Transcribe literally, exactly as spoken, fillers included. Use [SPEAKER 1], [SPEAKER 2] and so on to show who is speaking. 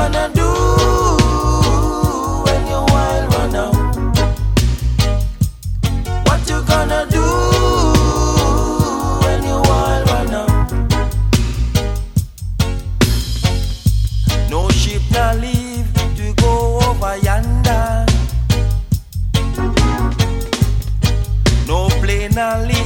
[SPEAKER 1] gonna do when your while run out? What you gonna do when your while run out? No ship now leave to go over yonder. No plane now leave